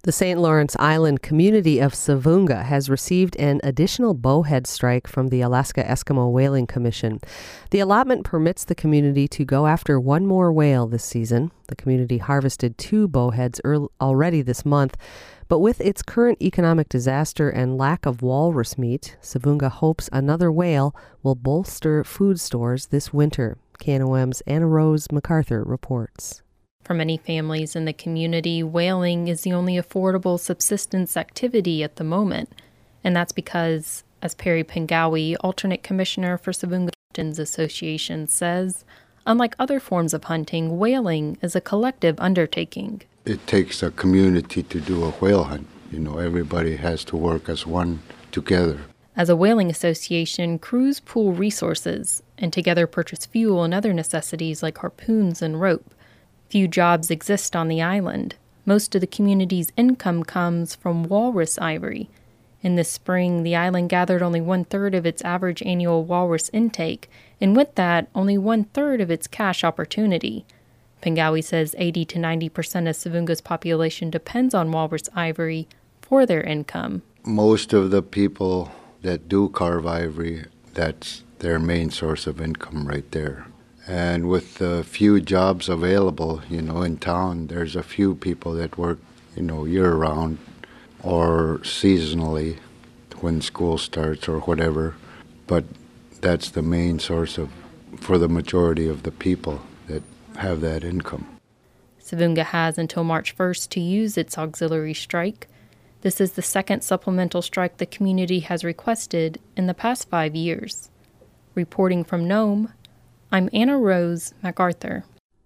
The St. Lawrence Island community of Savunga has received an additional bowhead strike from the Alaska Eskimo Whaling Commission. The allotment permits the community to go after one more whale this season. The community harvested 2 bowheads already this month, but with its current economic disaster and lack of walrus meat, Savunga hopes another whale will bolster food stores this winter. KNOM's Anna Rose MacArthur reports. For many families in the community, whaling is the only affordable subsistence activity at the moment. And that's because, as Perry Pengawi, alternate commissioner for Savunga Captains Association, says, unlike other forms of hunting, whaling is a collective undertaking. It takes a community to do a whale hunt. Everybody has to work as one together. As a whaling association, crews pool resources and together purchase fuel and other necessities like harpoons and rope. Few jobs exist on the island. Most of the community's income comes from walrus ivory. In this spring, the island gathered only 1/3 of its average annual walrus intake, and with that, only 1/3 of its cash opportunity. Pengawi says 80 to 90% of Savunga's population depends on walrus ivory for their income. Most of the people that do carve ivory, that's their main source of income right there. And with the few jobs available, in town, there's a few people that work, year-round or seasonally when school starts or whatever. But that's the main source for the majority of the people that have that income. Savunga has until March 1st to use its auxiliary strike. This is the second supplemental strike the community has requested in the past 5 years. Reporting from Nome, I'm Anna Rose MacArthur.